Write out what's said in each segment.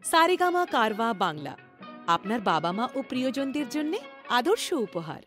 সারেগামা কারওয়া বাংলা আপনার বাবা মা ও প্রিয়জনদের জন্য আদর্শ উপহার।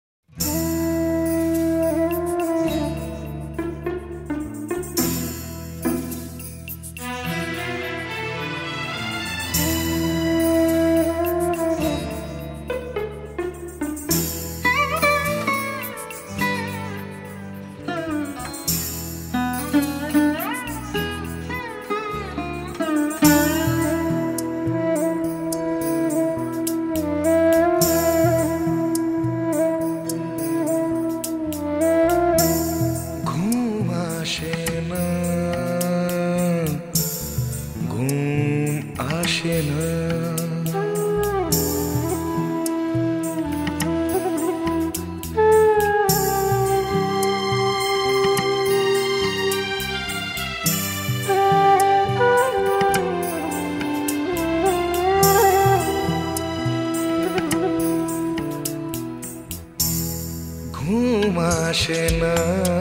ঘুম আসে না,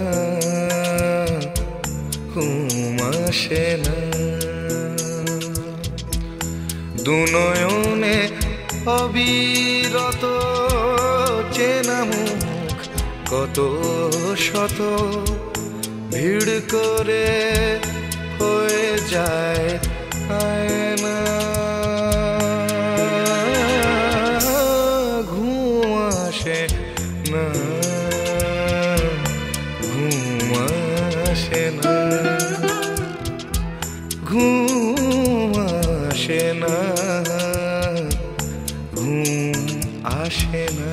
ঘুম আসে না, দুনয়নে অবিরত চেনা মুখ কত শত ভিড় করে হয়ে যায় আয়না। ঘুম আসে না, ঘুম আসে না, ঘুম আসে না, ঘুম আসে না।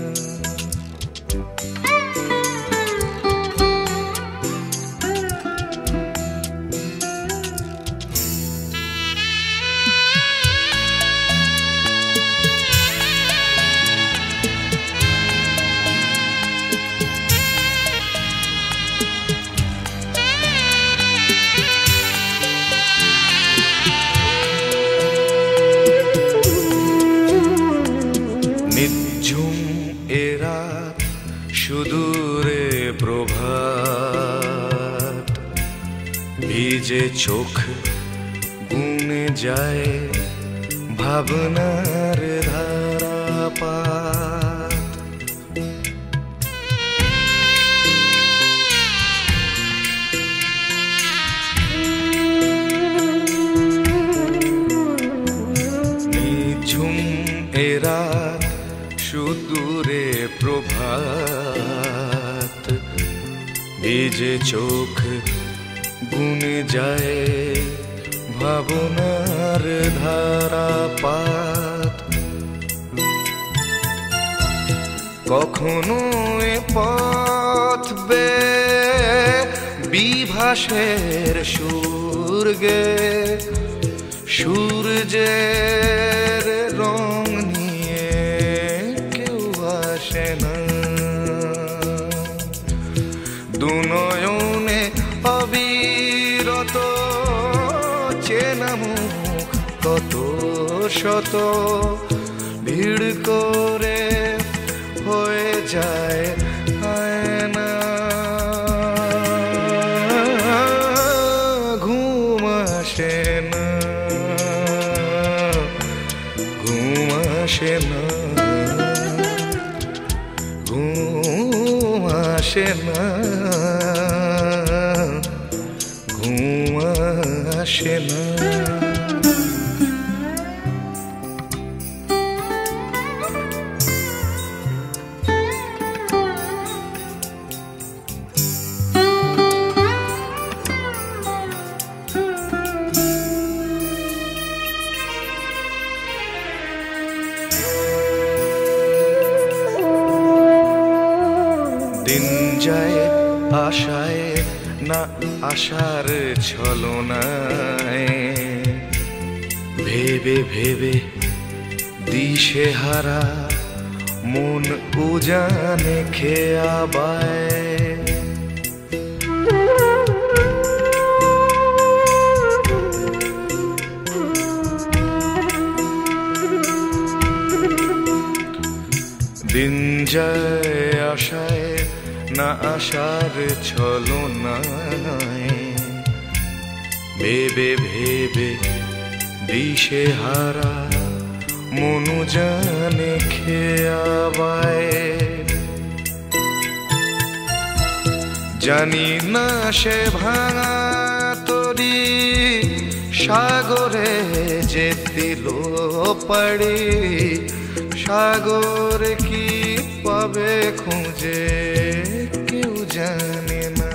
নিঝুম এরা সুদূরে প্রভাত, ভিজে চোখ গুনে যায় ভাবনার ধারাপাত। নিঝুম এরা সুদূরে প্রভাত, ভিজে চোখ গুনে যায় ভাবনার ধারাপাত। কখনো এ পথ বিভাসের সুর গে, সূর্যের রং নিয়ে কেউ আসে না। দুনয়নে অবিরত চেনা মুখ কত শত ভিড় করে হয়ে যায় আয়না। ঘুম আসে না, ঘুম আসে না, ঘুম আসে না, ঘুম আসে না। দিন যায় আশায় না আশার ছলনায়, ভেবে ভেবে দিশে হারা মন উজানে খেয়া বায়। দিন যায় আশায় না আশার ছলনায়, ভেবে ভেবে দিশেহারা মনু জানে খেয়াবায় জানি না সে ভাঙা তরি সাগরে যেতিল পাড়ি সাগর কি পাবে খুঁজে কেউ জানে না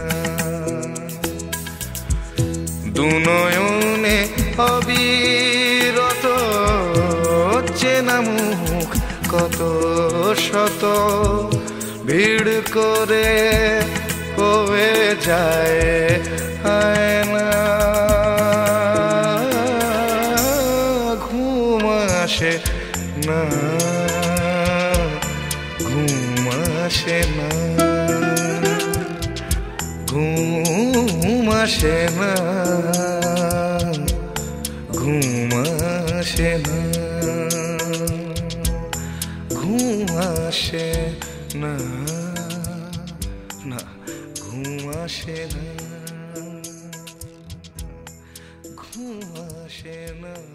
দুনয়নে অবিরত চেনা মুখ কত শত ভিড় করে হয়ে যায় আয়না ঘুম আসে না ঘুম আসে না ঘুম আসে না ঘুম আসে না ঘুম আসে না না ঘুম আসে না ঘুম আসে না